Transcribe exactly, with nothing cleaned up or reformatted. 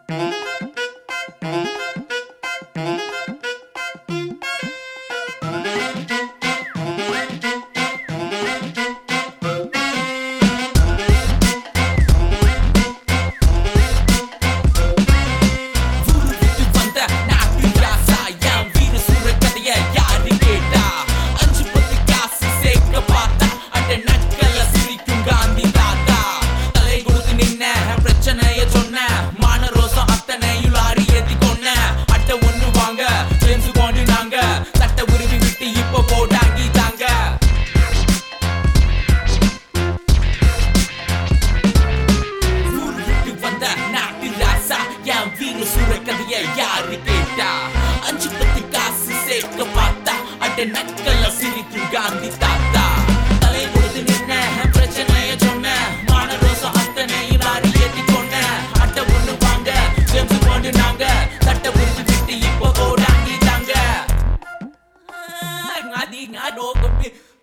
நக்கல்ல சிரிக்கும் காந்தி தாத்தா தலை கொடுத்து நின்ன பிரச்சனைய சொன்ன மான ரோசம் அத்தனையும் லாரி ஏத்தி கொண்ட அட்டை ஒண்ணு வாங்க ஜேம்ஸ் பாண்ட் நாங்க சட்டை புரிஞ்சு விட்டு இப்போ ஓடாங்கி தாங்க ngadi ngado kopi